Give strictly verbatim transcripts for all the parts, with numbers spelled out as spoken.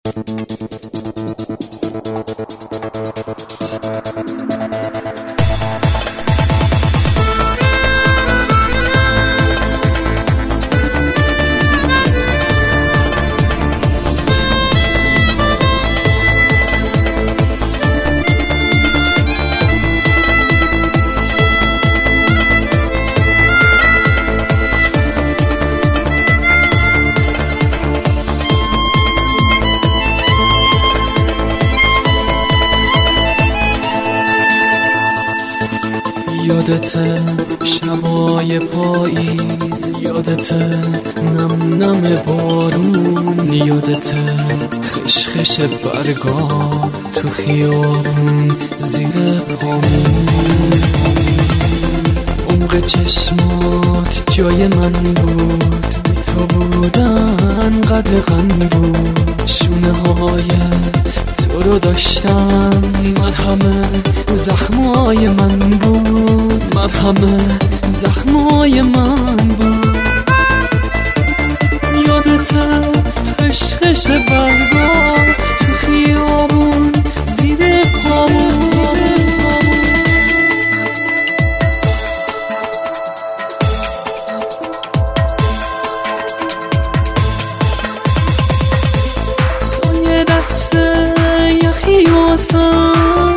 یادته شبای پاییز، یادته نم نم بارون، یادته خش خش برگا تو خیابون زیر پامون. عمق چشمات جای من بود، تو بودن قدغن بود. شونه های تو رو داشتم، مرهم زخمای من بود، مرهم زخمای من بود. یادته خش خش برگا تو خیابون زیر پامون. توی دست یخی واسم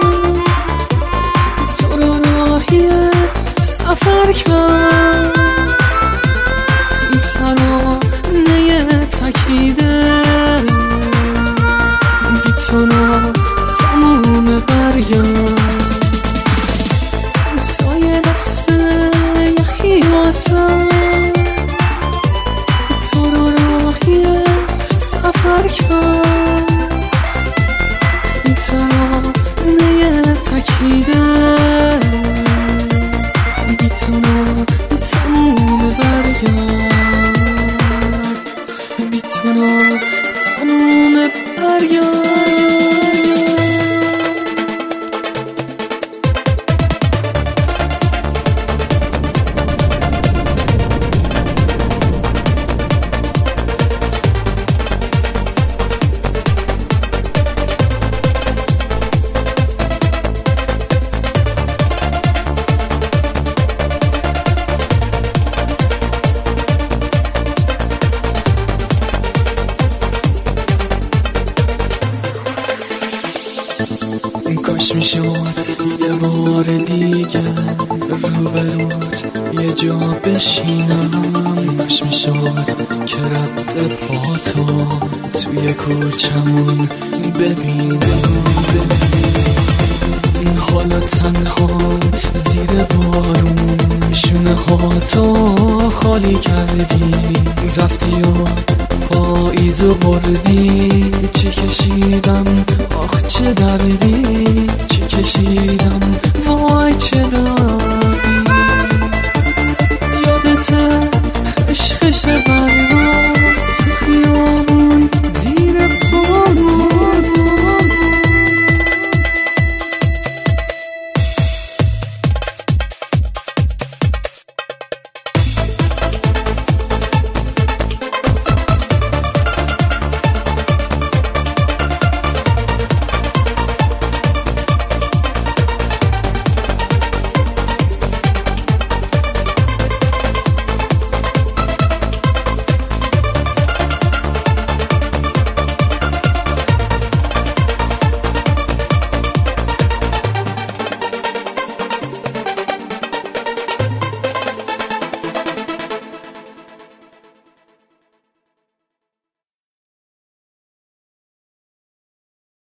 تو رو راهی سفر کرد، این ترانه تکیده بی تو نا تموم برگم. توی دست یخی واسم تو رو راهی سفر کرد، این ترانه تکیده بی تو نا تموم برگم، بی تو نا تموم برگم. کاش میشد یه بار دیگه روبروت یه جا بشینم، کاش میشد که رد پاتو توی کوچمون ببینم. حالا تنها زیر بارون شونه هاتو خالی کردی، رفتی و پاییزو بردی. چه کشیدم آخ چه دردی، چه کشیدم وای چه دردی.